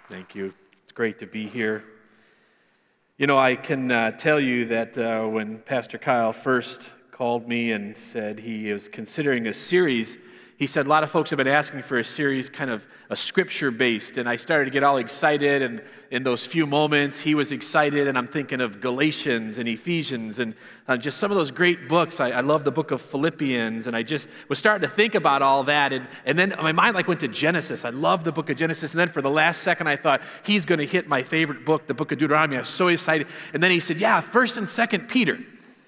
Thank you. It's great to be here. You know, I can tell you that when Pastor Kyle first called me and said he is considering a series, he said a lot of folks have been asking for a series kind of a scripture-based, and I started to get all excited, and in those few moments, he was excited, and I'm thinking of Galatians and Ephesians and just some of those great books. I love the book of Philippians, and I just was starting to think about all that, and then my mind went to Genesis. I love the book of Genesis, and then for the last second, I thought, he's going to hit my favorite book, the book of Deuteronomy. I was so excited, and then he said, yeah, 1st and 2nd Peter.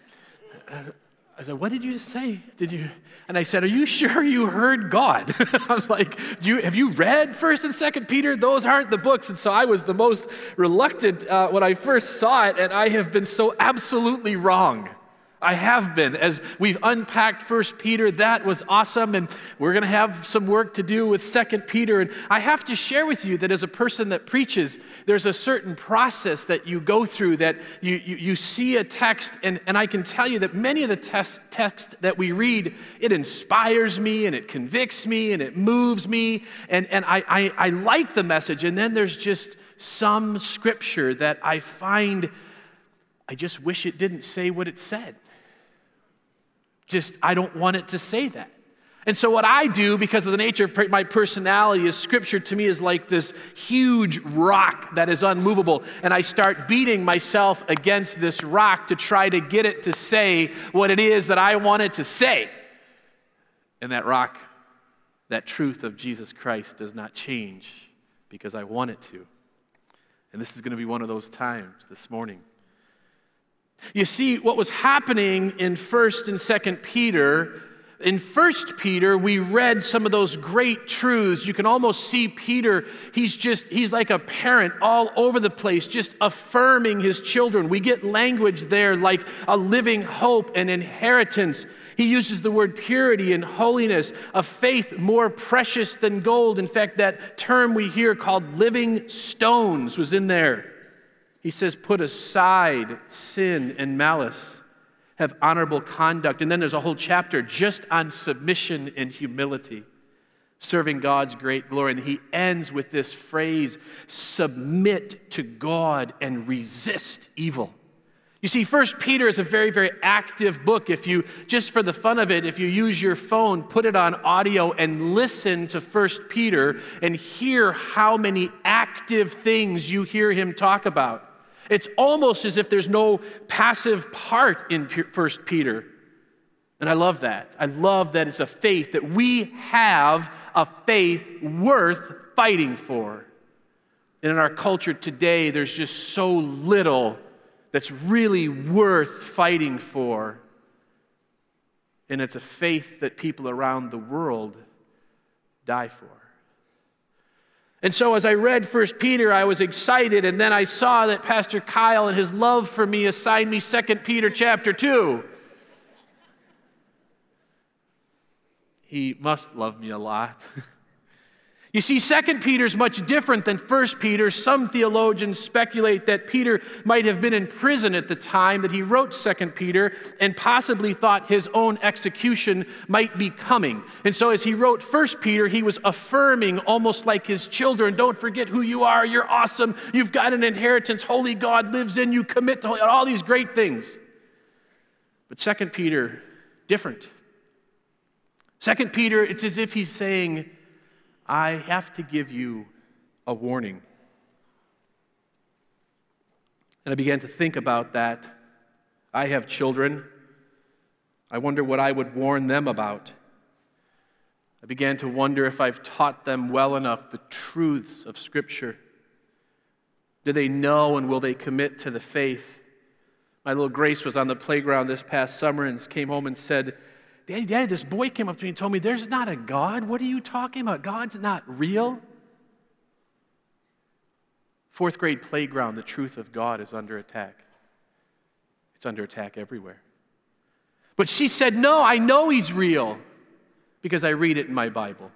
I said, what did you say? And I said, are you sure you heard God? I was like, have you read 1st and 2nd Peter? Those aren't the books. And so I was the most reluctant when I first saw it, and I have been so absolutely wrong. I have been. As we've unpacked 1 Peter, that was awesome, and we're going to have some work to do with 2 Peter. And I have to share with you that as a person that preaches, there's a certain process that you go through, that you see a text, and I can tell you that many of the text that we read, it inspires me, and it convicts me, and it moves me, and I like the message. And then there's just some scripture that I find, I just wish it didn't say what it said. I don't want it to say that. And so what I do, because of the nature of my personality, is scripture to me is like this huge rock that is unmovable. And I start beating myself against this rock to try to get it to say what it is that I want it to say. And that rock, that truth of Jesus Christ does not change because I want it to. And this is going to be one of those times this morning. You see, what was happening in 1st and 2nd Peter, in 1st Peter, we read some of those great truths. You can almost see Peter, he's like a parent all over the place, just affirming his children. We get language there like a living hope and inheritance. He uses the word purity and holiness, a faith more precious than gold. In fact, that term we hear called living stones was in there. He says, put aside sin and malice, have honorable conduct. And then there's a whole chapter just on submission and humility, serving God's great glory. And he ends with this phrase, submit to God and resist evil. You see, 1 Peter is a very, very active book. If you, just for the fun of it, if you use your phone, put it on audio and listen to 1 Peter and hear how many active things you hear him talk about. It's almost as if there's no passive part in 1 Peter. And I love that. I love that it's a faith, that we have a faith worth fighting for. And in our culture today, there's just so little that's really worth fighting for. And it's a faith that people around the world die for. And so as I read 1 Peter, I was excited, and then I saw that Pastor Kyle, in his love for me, assigned me 2 Peter chapter 2. He must love me a lot. You see, 2 Peter is much different than 1 Peter. Some theologians speculate that Peter might have been in prison at the time that he wrote 2 Peter and possibly thought his own execution might be coming. And so as he wrote 1 Peter, he was affirming, almost like his children, don't forget who you are, you're awesome, you've got an inheritance, holy God lives in you, commit to all these great things. But 2 Peter, different. 2 Peter, it's as if he's saying, I have to give you a warning. And I began to think about that. I have children. I wonder what I would warn them about. I began to wonder if I've taught them well enough the truths of Scripture. Do they know and will they commit to the faith? My little Grace was on the playground this past summer and came home and said, Daddy, this boy came up to me and told me, there's not a God. What are you talking about? God's not real. 4th grade playground, the truth of God is under attack. It's under attack everywhere. But she said, no, I know he's real because I read it in my Bible.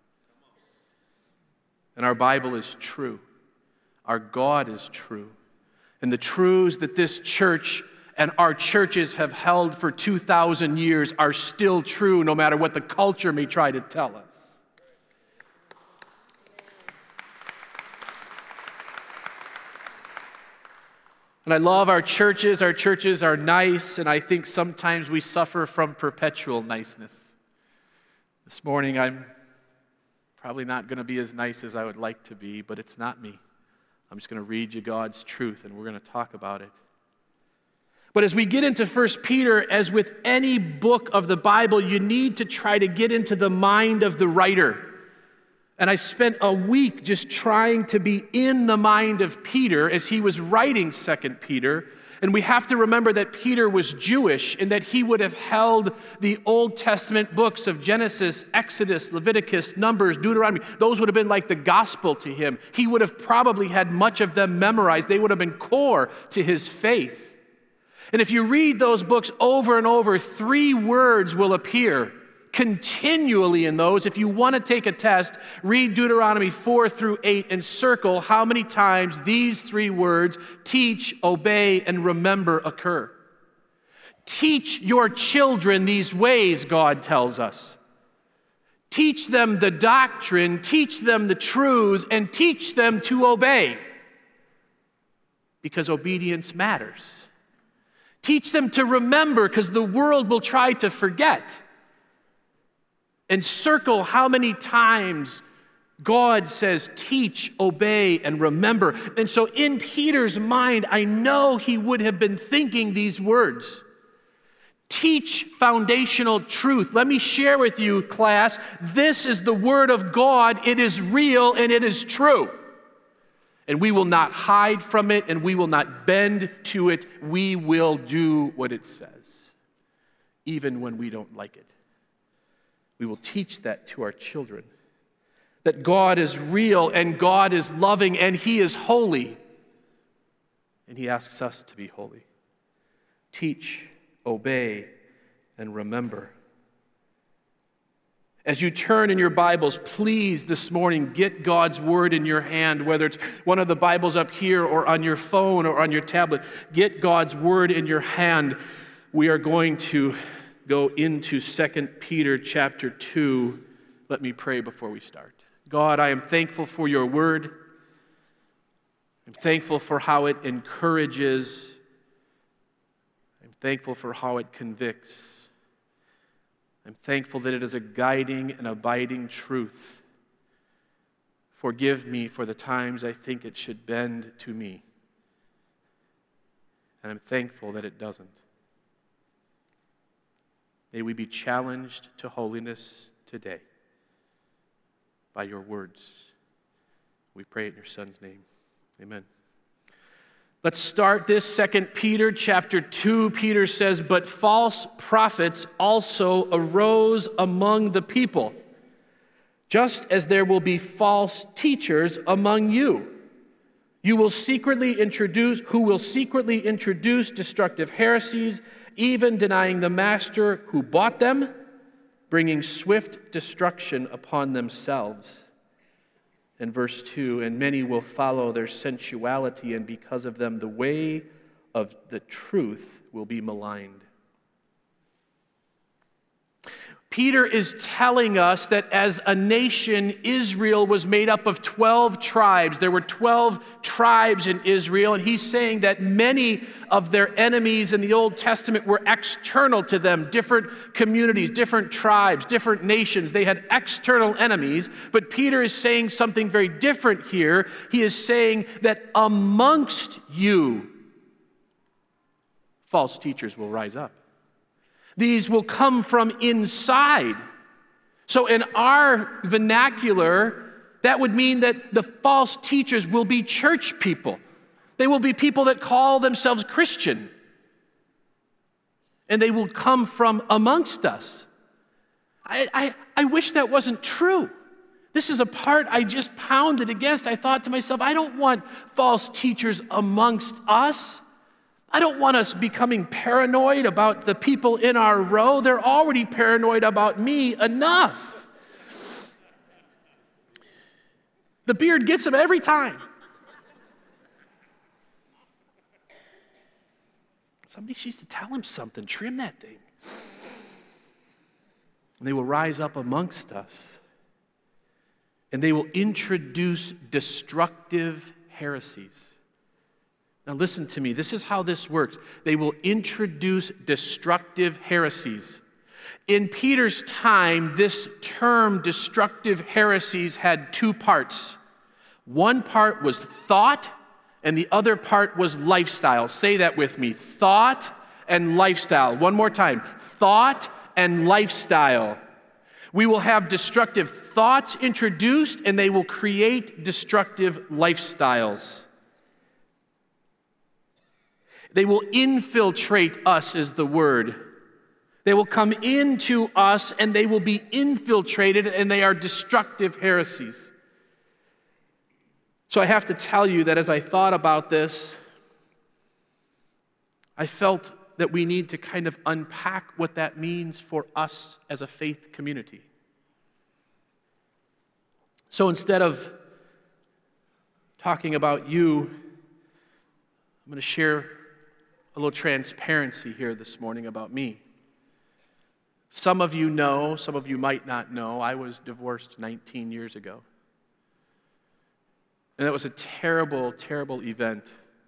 And our Bible is true. Our God is true. And the truths that this church and our churches have held for 2,000 years are still true, no matter what the culture may try to tell us. And I love our churches. Our churches are nice, and I think sometimes we suffer from perpetual niceness. This morning, I'm probably not going to be as nice as I would like to be, but it's not me. I'm just going to read you God's truth, and we're going to talk about it. But as we get into 1 Peter, as with any book of the Bible, you need to try to get into the mind of the writer. And I spent a week just trying to be in the mind of Peter as he was writing 2 Peter. And we have to remember that Peter was Jewish and that he would have held the Old Testament books of Genesis, Exodus, Leviticus, Numbers, Deuteronomy. Those would have been like the gospel to him. He would have probably had much of them memorized. They would have been core to his faith. And if you read those books over and over, 3 words will appear continually in those. If you want to take a test, read Deuteronomy 4 through 8 and circle how many times these 3 words, teach, obey, and remember, occur. Teach your children these ways, God tells us. Teach them the doctrine, teach them the truths, and teach them to obey. Because obedience matters. Teach them to remember, because the world will try to forget. And circle how many times God says, teach, obey, and remember. And so in Peter's mind, I know he would have been thinking these words. Teach foundational truth. Let me share with you, class, this is the word of God. It is real and it is true. And we will not hide from it and we will not bend to it. We will do what it says, even when we don't like it. We will teach that to our children, that God is real and God is loving and He is holy. And He asks us to be holy. Teach, obey, and remember. As you turn in your Bibles, please this morning get God's Word in your hand, whether it's one of the Bibles up here or on your phone or on your tablet. Get God's Word in your hand. We are going to go into 2 Peter chapter 2. Let me pray before we start. God, I am thankful for your word. I'm thankful for how it encourages. I'm thankful for how it convicts. I'm thankful that it is a guiding and abiding truth. Forgive me for the times I think it should bend to me. And I'm thankful that it doesn't. May we be challenged to holiness today by your words. We pray in your Son's name. Amen. Let's start this 2 Peter chapter 2. Peter says, "But false prophets also arose among the people, just as there will be false teachers among you. Who will secretly introduce destructive heresies, even denying the master who bought them, bringing swift destruction upon themselves." And verse 2, "And many will follow their sensuality, and because of them the way of the truth will be maligned." Peter is telling us that as a nation, Israel was made up of 12 tribes. There were 12 tribes in Israel, and he's saying that many of their enemies in the Old Testament were external to them. Different communities, different tribes, different nations. They had external enemies, but Peter is saying something very different here. He is saying that amongst you, false teachers will rise up. These will come from inside. So in our vernacular, that would mean that the false teachers will be church people. They will be people that call themselves Christian. And they will come from amongst us. I wish that wasn't true. This is a part I just pounded against. I thought to myself, I don't want false teachers amongst us. I don't want us becoming paranoid about the people in our row. They're already paranoid about me enough. The beard gets them every time. Somebody needs to tell him something. Trim that thing. And they will rise up amongst us. And they will introduce destructive heresies. Now listen to me. This is how this works. They will introduce destructive heresies. In Peter's time, this term destructive heresies had two parts. One part was thought, and the other part was lifestyle. Say that with me. Thought and lifestyle. One more time. Thought and lifestyle. We will have destructive thoughts introduced, and they will create destructive lifestyles. They will infiltrate us, is the word. They will come into us, and they will be infiltrated, and they are destructive heresies. So I have to tell you that as I thought about this, I felt that we need to kind of unpack what that means for us as a faith community. So instead of talking about you, I'm going to share a little transparency here this morning about me. Some of you know, some of you might not know, I was divorced 19 years ago. And that was a terrible, terrible event.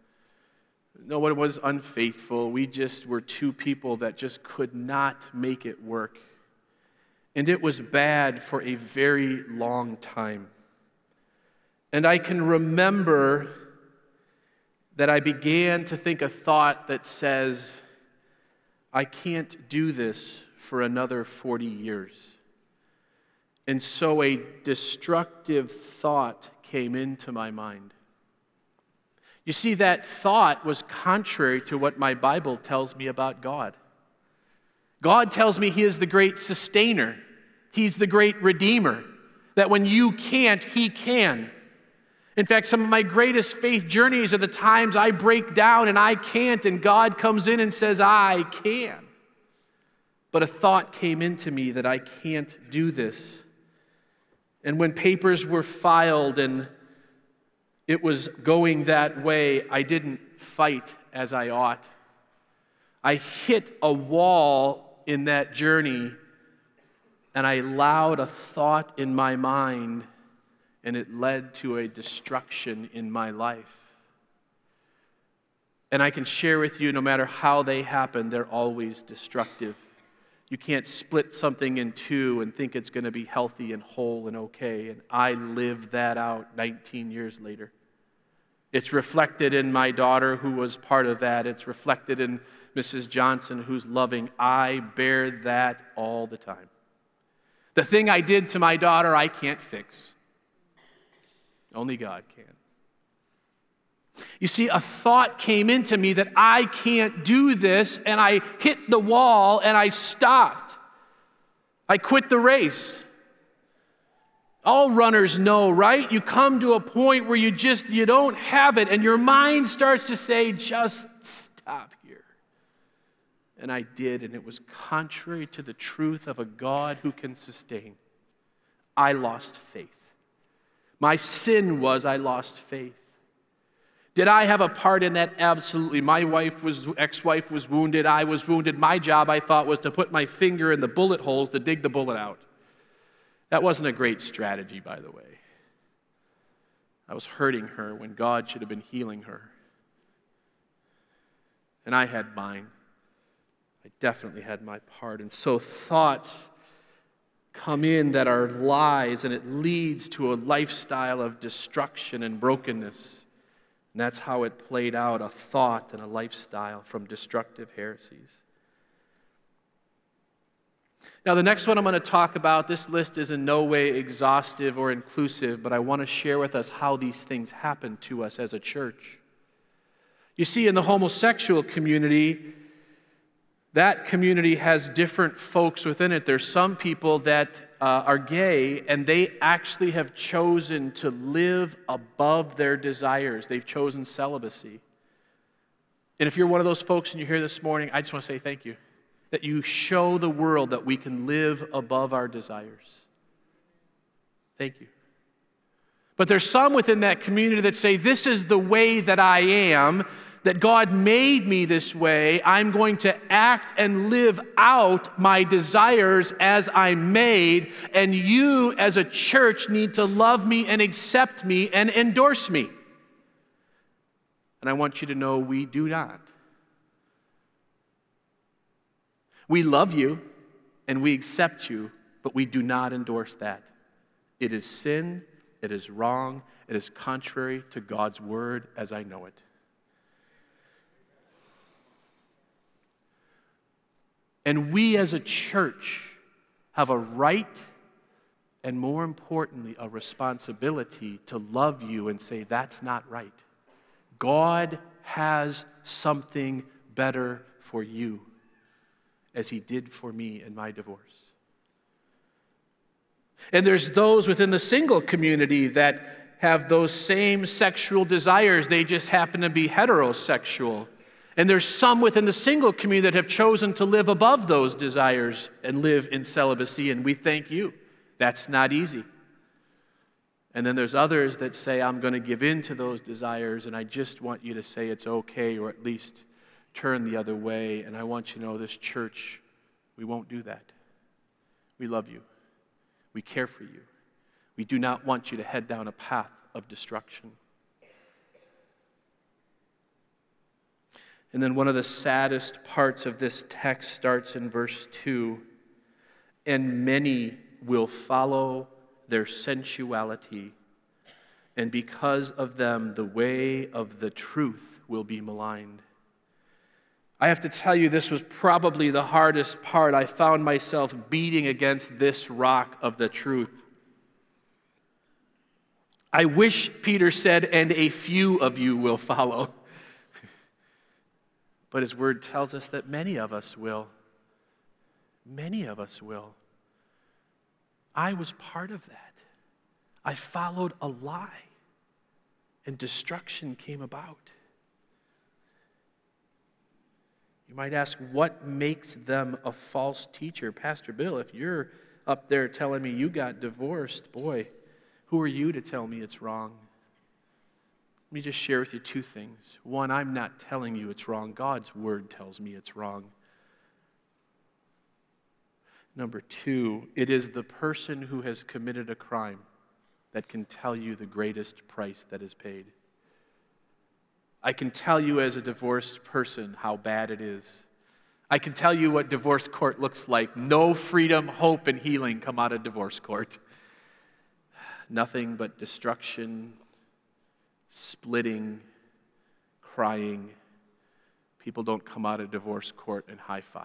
No one was unfaithful. We just were two people that just could not make it work. And it was bad for a very long time. And I can remember that I began to think a thought that says, I can't do this for another 40 years. And so a destructive thought came into my mind. You see, that thought was contrary to what my Bible tells me about God. God tells me He is the great sustainer. He's the great redeemer. That when you can't, He can. In fact, some of my greatest faith journeys are the times I break down and I can't, and God comes in and says, I can. But a thought came into me that I can't do this. And when papers were filed and it was going that way, I didn't fight as I ought. I hit a wall in that journey, and I allowed a thought in my mind, and it led to a destruction in my life. And I can share with you, no matter how they happen, they're always destructive. You can't split something in two and think it's going to be healthy and whole and okay. And I lived that out 19 years later. It's reflected in my daughter, who was part of that. It's reflected in Mrs. Johnson, who's loving. I bear that all the time. The thing I did to my daughter, I can't fix. Only God can. You see, a thought came into me that I can't do this, and I hit the wall and I stopped. I quit the race. All runners know, right? You come to a point where you don't have it, and your mind starts to say, just stop here. And I did, and it was contrary to the truth of a God who can sustain. I lost faith. My sin was I lost faith. Did I have a part in that? Absolutely. My ex-wife was wounded. I was wounded. My job, I thought, was to put my finger in the bullet holes to dig the bullet out. That wasn't a great strategy, by the way. I was hurting her when God should have been healing her. And I had mine. I definitely had my part. And so thoughts come in that are lies, and it leads to a lifestyle of destruction and brokenness. And that's how it played out, a thought and a lifestyle from destructive heresies. Now, the next one I'm going to talk about, this list is in no way exhaustive or inclusive, but I want to share with us how these things happen to us as a church. You see, in the homosexual community, that community has different folks within it. There's some people that are gay, and they actually have chosen to live above their desires. They've chosen celibacy. And if you're one of those folks and you're here this morning, I just want to say thank you. That you show the world that we can live above our desires. Thank you. But there's some within that community that say, this is the way that I am, that God made me this way. I'm going to act and live out my desires as I'm made, and you as a church need to love me and accept me and endorse me. And I want you to know we do not. We love you and we accept you, but we do not endorse that. It is sin, it is wrong, it is contrary to God's word as I know it. And we as a church have a right and, more importantly, a responsibility to love you and say, that's not right. God has something better for you, as he did for me in my divorce. And there's those within the single community that have those same sexual desires. They just happen to be heterosexual. And there's some within the single community that have chosen to live above those desires and live in celibacy, and we thank you. That's not easy. And then there's others that say, I'm going to give in to those desires, and I just want you to say it's okay, or at least turn the other way. And I want you to know, this church, we won't do that. We love you. We care for you. We do not want you to head down a path of destruction. And then one of the saddest parts of this text starts in verse 2. And many will follow their sensuality, and because of them, the way of the truth will be maligned. I have to tell you, this was probably the hardest part. I found myself beating against this rock of the truth. I wish Peter said, and a few of you will follow. But his word tells us that many of us will. Many of us will. I was part of that. I followed a lie, and destruction came about. You might ask, what makes them a false teacher? Pastor Bill, if you're up there telling me you got divorced, boy, who are you to tell me it's wrong? Let me just share with you two things. One, I'm not telling you it's wrong. God's word tells me it's wrong. Number two, it is the person who has committed a crime that can tell you the greatest price that is paid. I can tell you as a divorced person how bad it is. I can tell you what divorce court looks like. No freedom, hope, and healing come out of divorce court. Nothing but destruction, splitting, crying. People don't come out of divorce court and high five.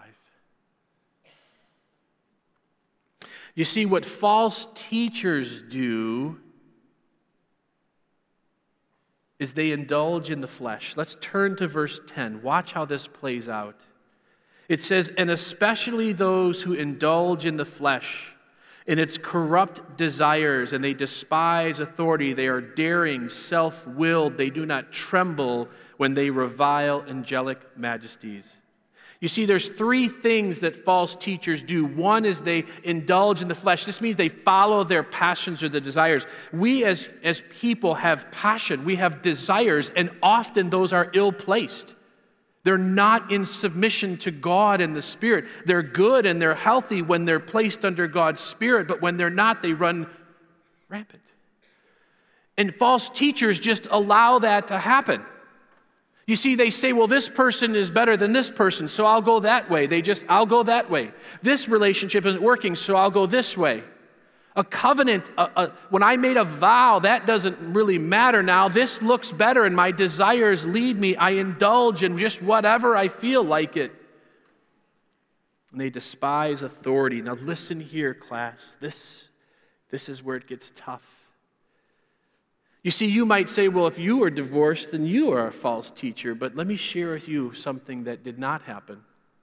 You see, what false teachers do is they indulge in the flesh. Let's turn to verse 10. Watch how this plays out. It says, and especially those who indulge in the flesh, in its corrupt desires, and they despise authority. They are daring, self-willed. They do not tremble when they revile angelic majesties. You see, there's three things that false teachers do. One is they indulge in the flesh. This means they follow their passions or their desires. We as people have passion. We have desires, and often those are ill-placed. They're not in submission to God and the Spirit. They're good and they're healthy when they're placed under God's Spirit, but when they're not, they run rampant. And false teachers just allow that to happen. You see, they say, well, this person is better than this person, so I'll go that way. I'll go that way. This relationship isn't working, so I'll go this way. A covenant, when I made a vow, that doesn't really matter now. This looks better and my desires lead me. I indulge in just whatever I feel like it. And they despise authority. Now listen here, class. This is where it gets tough. You see, you might say, well, if you were divorced, then you are a false teacher. But let me share with you something that did not happen.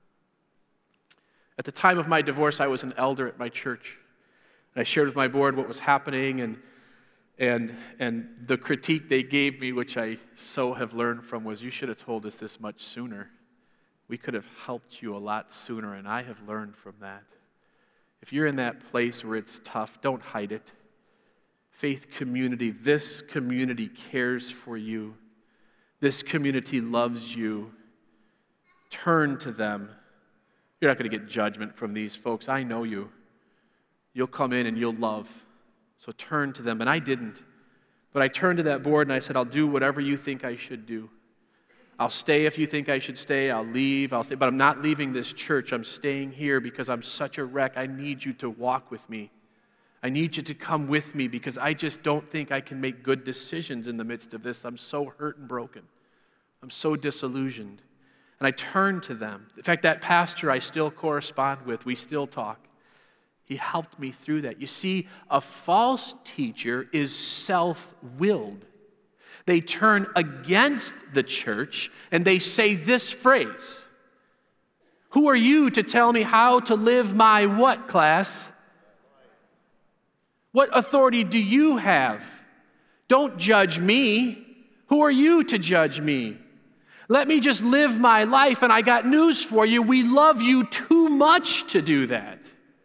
At the time of my divorce, I was an elder at my church. I shared with my board what was happening, and the critique they gave me, which I so have learned from, was, you should have told us this much sooner. We could have helped you a lot sooner, and I have learned from that. If you're in that place where it's tough, don't hide it. Faith community, this community cares for you. This community loves you. Turn to them. You're not going to get judgment from these folks. I know you. You'll come in and you'll love. So turn to them. And I didn't. But I turned to that board and I said, I'll do whatever you think I should do. I'll stay if you think I should stay. I'll leave. I'll stay. But I'm not leaving this church. I'm staying here because I'm such a wreck. I need you to walk with me. I need you to come with me because I just don't think I can make good decisions in the midst of this. I'm so hurt and broken. I'm so disillusioned. And I turned to them. In fact, that pastor I still correspond with, we still talk. He helped me through that. You see, a false teacher is self-willed. They turn against the church and they say this phrase, "Who are you to tell me how to live my what, class? What authority do you have? Don't judge me. Who are you to judge me? Let me just live my life, and I got news for you. We love you too much to do that."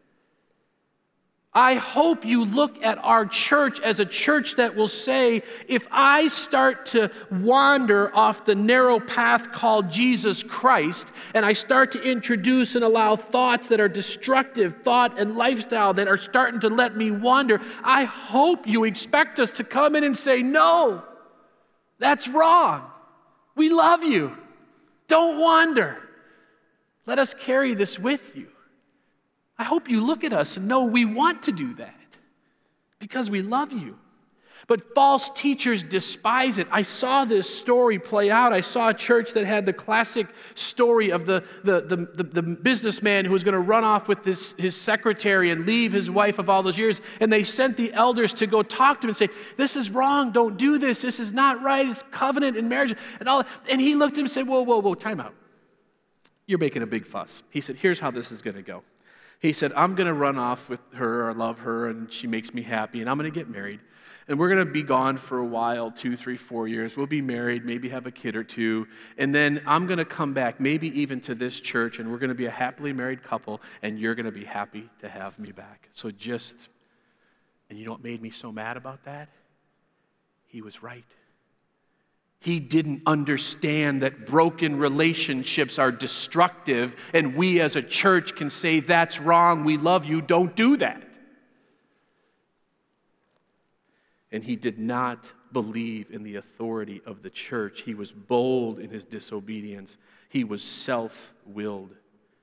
I hope you look at our church as a church that will say, if I start to wander off the narrow path called Jesus Christ, and I start to introduce and allow thoughts that are destructive, thought and lifestyle that are starting to let me wander, I hope you expect us to come in and say, no, that's wrong. We love you. Don't wander. Let us carry this with you. I hope you look at us and know we want to do that because we love you. But false teachers despise it. I saw this story play out. I saw a church that had the classic story of the businessman who was going to run off with his secretary and leave his wife of all those years. And they sent the elders to go talk to him and say, this is wrong. Don't do this. This is not right. It's covenant and marriage and all. And he looked at him and said, whoa, time out. You're making a big fuss. He said, here's how this is going to go. He said, I'm going to run off with her. I love her, and she makes me happy, and I'm going to get married. And we're going to be gone for a while, 2, 3, 4 years. We'll be married, maybe have a kid or two. And then I'm going to come back, maybe even to this church, and we're going to be a happily married couple, and you're going to be happy to have me back. So and you know what made me so mad about that? He was right. He didn't understand that broken relationships are destructive, and we as a church can say, that's wrong, we love you, don't do that. And he did not believe in the authority of the church. He was bold in his disobedience. He was self-willed.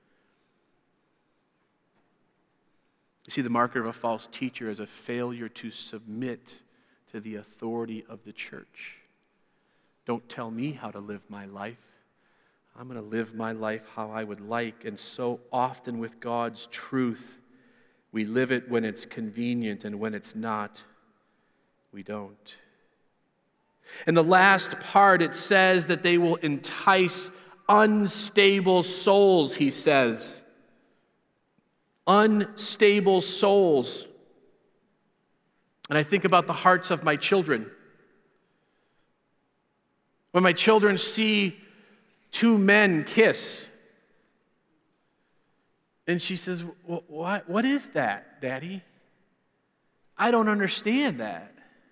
You see, the marker of a false teacher is a failure to submit to the authority of the church. Don't tell me how to live my life. I'm going to live my life how I would like. And so often with God's truth, we live it when it's convenient, and when it's not, we don't. In the last part, it says that they will entice unstable souls, he says. Unstable souls. And I think about the hearts of my children. When my children see two men kiss, and she says, what is that, Daddy? I don't understand that.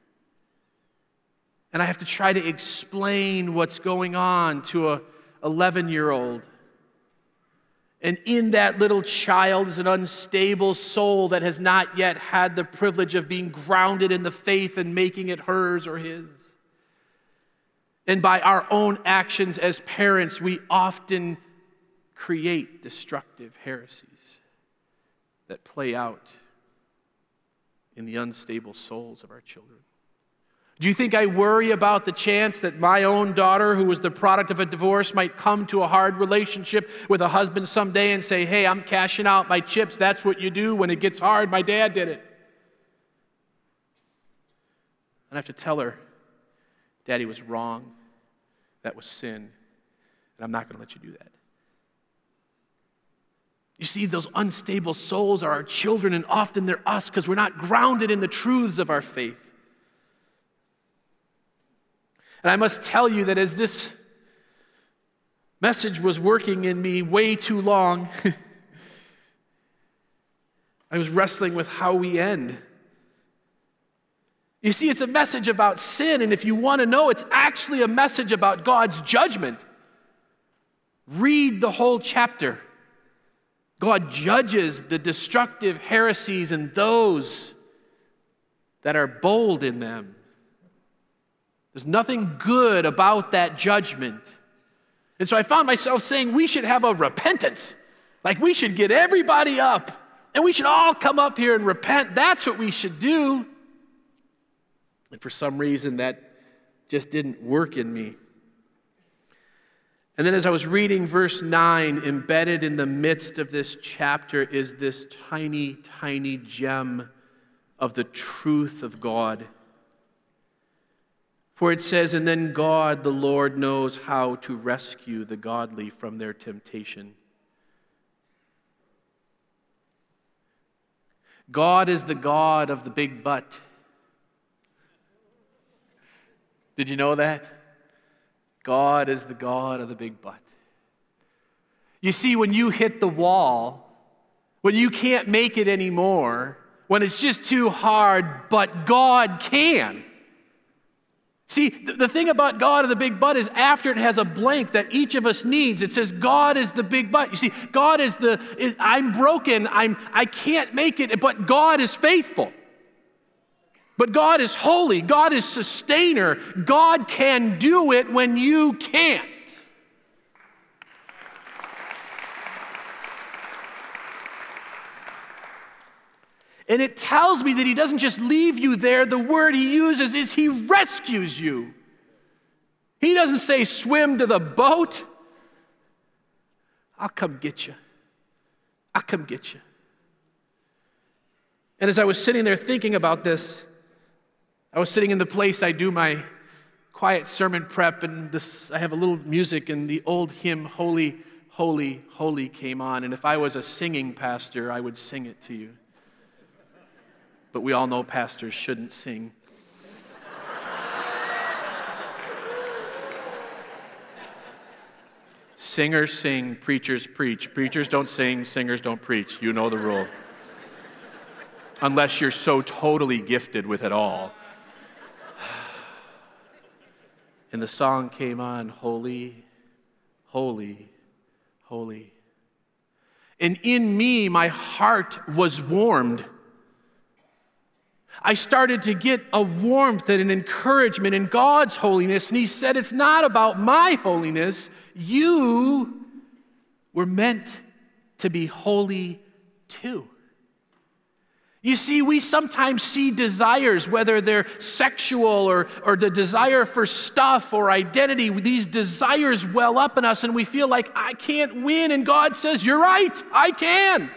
And I have to try to explain what's going on to a 11-year-old. And in that little child is an unstable soul that has not yet had the privilege of being grounded in the faith and making it hers or his. And by our own actions as parents, we often create destructive heresies that play out in the unstable souls of our children. Do you think I worry about the chance that my own daughter, who was the product of a divorce, might come to a hard relationship with a husband someday and say, hey, I'm cashing out my chips. That's what you do when it gets hard. My dad did it. And I have to tell her, Daddy was wrong. That was sin. And I'm not going to let you do that. You see, those unstable souls are our children, and often they're us because we're not grounded in the truths of our faith. And I must tell you that as this message was working in me way too long, I was wrestling with how we end. You see, it's a message about sin, and if you want to know, it's actually a message about God's judgment. Read the whole chapter. God judges the destructive heresies and those that are bold in them. There's nothing good about that judgment. And so I found myself saying we should have a repentance. Like we should get everybody up and we should all come up here and repent. That's what we should do. And for some reason that just didn't work in me. And then as I was reading verse 9, embedded in the midst of this chapter is this tiny, tiny gem of the truth of God. For it says, and then God, the Lord, knows how to rescue the godly from their temptation. God is the God of the big butt. Did you know that? God is the God of the big butt. You see, when you hit the wall, when you can't make it anymore, when it's just too hard, but God can. See, the thing about God of the big butt is after it has a blank that each of us needs, it says God is the big butt. You see, God is I'm broken, I can't make it, but God is faithful. But God is holy, God is sustainer. God can do it when you can't. And it tells me that he doesn't just leave you there. The word he uses is he rescues you. He doesn't say swim to the boat. I'll come get you. I'll come get you. And as I was sitting there thinking about this, I was sitting in the place I do my quiet sermon prep, and I have a little music, and the old hymn, Holy, Holy, Holy, came on. And if I was a singing pastor, I would sing it to you. But we all know pastors shouldn't sing. Singers sing, preachers preach. Preachers don't sing, singers don't preach. You know the rule. Unless you're so totally gifted with it all. And the song came on, Holy, Holy, Holy. And in me, my heart was warmed. I started to get a warmth and an encouragement in God's holiness. And he said, it's not about my holiness. You were meant to be holy too. You see, we sometimes see desires, whether they're sexual or the desire for stuff or identity. These desires well up in us and we feel like, I can't win. And God says, you're right, I can.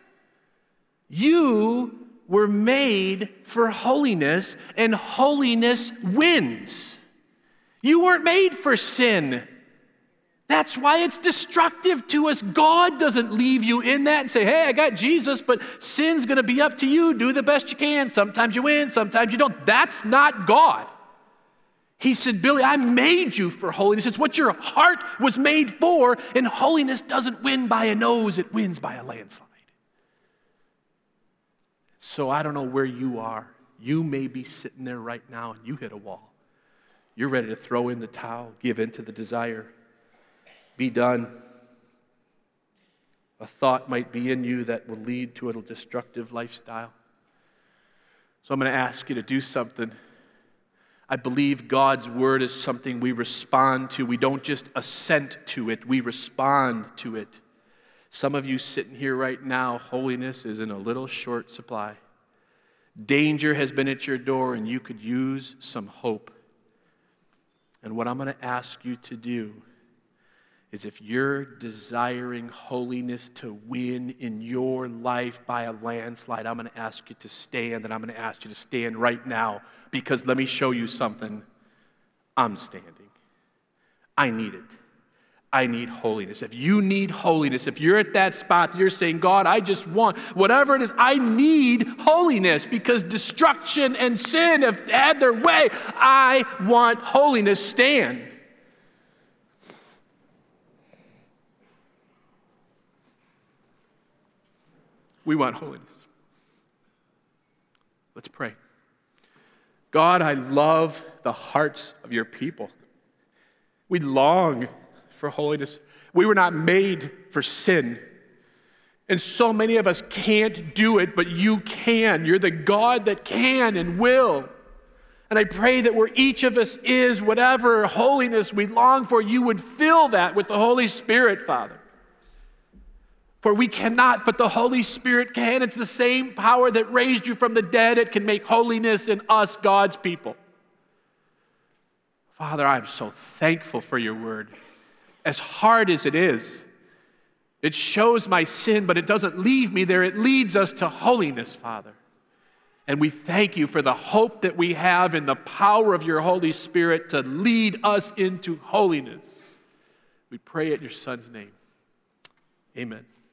You were made for holiness, and holiness wins. You weren't made for sin. That's why it's destructive to us. God doesn't leave you in that and say, hey, I got Jesus, but sin's going to be up to you. Do the best you can. Sometimes you win, sometimes you don't. That's not God. He said, Billy, I made you for holiness. It's what your heart was made for, and holiness doesn't win by a nose. It wins by a landslide. So I don't know where you are. You may be sitting there right now and you hit a wall. You're ready to throw in the towel, give in to the desire. Be done. A thought might be in you that will lead to a destructive lifestyle. So I'm going to ask you to do something. I believe God's word is something we respond to. We don't just assent to it, we respond to it. Some of you sitting here right now, holiness is in a little short supply. Danger has been at your door and you could use some hope. And what I'm going to ask you to do is if you're desiring holiness to win in your life by a landslide, I'm going to ask you to stand, and I'm going to ask you to stand right now, because let me show you something. I'm standing. I need it. I need holiness. If you need holiness, if you're at that spot that you're saying, God, I just want, whatever it is, I need holiness because destruction and sin have had their way. I want holiness. Stand. We want holiness. Let's pray. God, I love the hearts of your people. We long for holiness. We were not made for sin. And so many of us can't do it, but you can. You're the God that can and will. And I pray that where each of us is, whatever holiness we long for, you would fill that with the Holy Spirit, Father. For we cannot, but the Holy Spirit can. It's the same power that raised you from the dead. It can make holiness in us, God's people. Father, I'm so thankful for your word. As hard as it is, it shows my sin, but it doesn't leave me there. It leads us to holiness, Father. And we thank you for the hope that we have in the power of your Holy Spirit to lead us into holiness. We pray it in your Son's name. Amen.